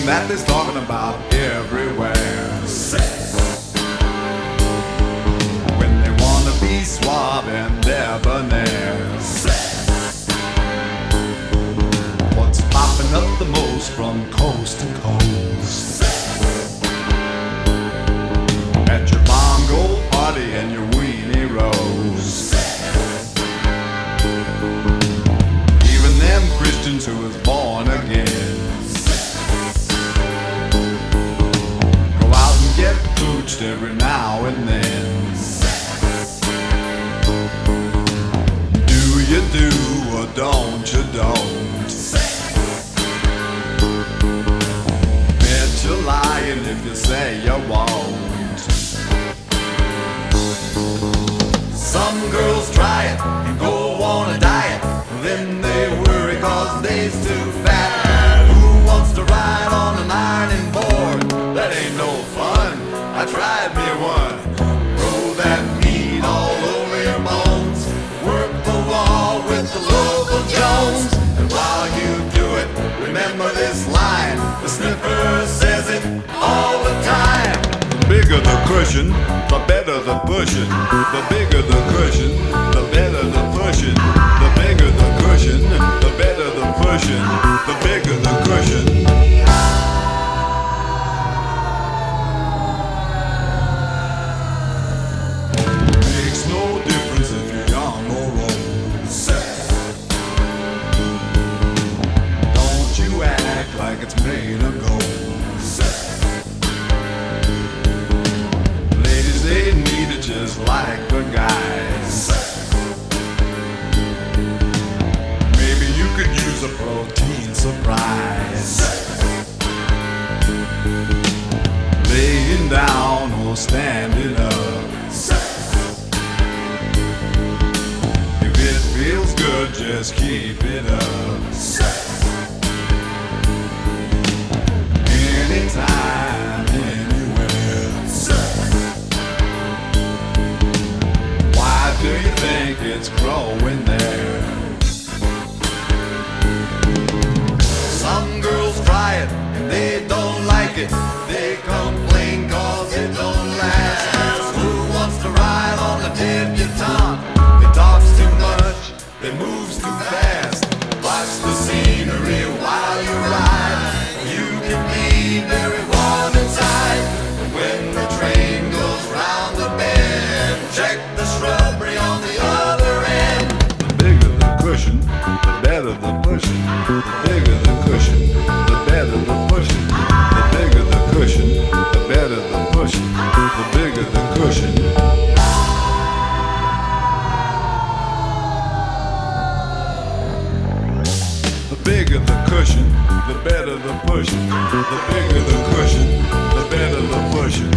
thing that they're talking about everywhere. When they wanna be suave and debonair. What's popping up the most from coast to coast? At your bongo party and your weenie rose. Even them Christians who was born again go out and get pooched every now and then. Do you do or don't you don't? Bet you're lying if you say you won't. Some girls try it and go on a diet, then they worry cause they's too fat. Who wants to ride on an ironing board? That ain't no fun. I tried me one. Roll that meat all over your bones. Work the wall with the local Jones. And while you do it, remember this line. The sniffer says it all the time. The bigger the cushion, the better the pushing. The bigger the cushion, the better the pushing. The bigger the cushion, the better the pushing. The bigger the cushion. Makes no difference if you're young or old. Don't you act like it's made of gold. Ladies, they need it just like the guys. Maybe you could use a protein surprise. Laying down or standing up. If it feels good, just keep it up. Anytime, anywhere. Why do you think it's growing there? Some girls try it and they don't like it. They complain cause it don't last. Who wants to ride on a debutante? They talks too much, they moves too fast. Watch the scenery while you ride. You can be very warm inside. When the train goes round the bend, check the shrubbery on the other end. The bigger the cushion, the better the pushing. The bigger the cushion, the better the pushing. The bigger the cushion, the better the pushing. The bigger the cushion. The bigger the cushion, the better the pushing. The bigger the cushion, the better the pushing.